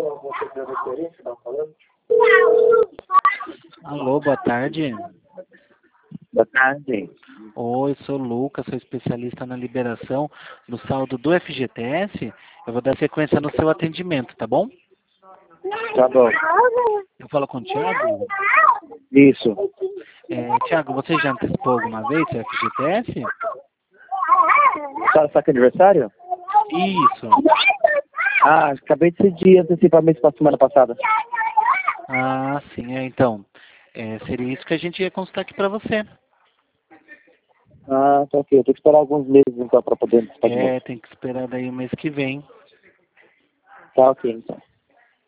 Alô, boa tarde. Boa tarde. Oi, sou o Lucas, sou especialista na liberação do saldo do FGTS. Eu vou dar sequência no seu atendimento, tá bom? Tá bom. Eu falo com o Thiago. Isso. Thiago, você já antecipou alguma vez seu FGTS? Sabe que é aniversário? Isso. Ah, acabei de antecipar mês pra semana passada. Ah, sim, então. Seria isso que a gente ia consultar aqui pra você. Ah, tá ok. Eu tenho que esperar alguns meses então pra poder antecipar de novo. Tem que esperar daí o mês que vem. Tá ok, então.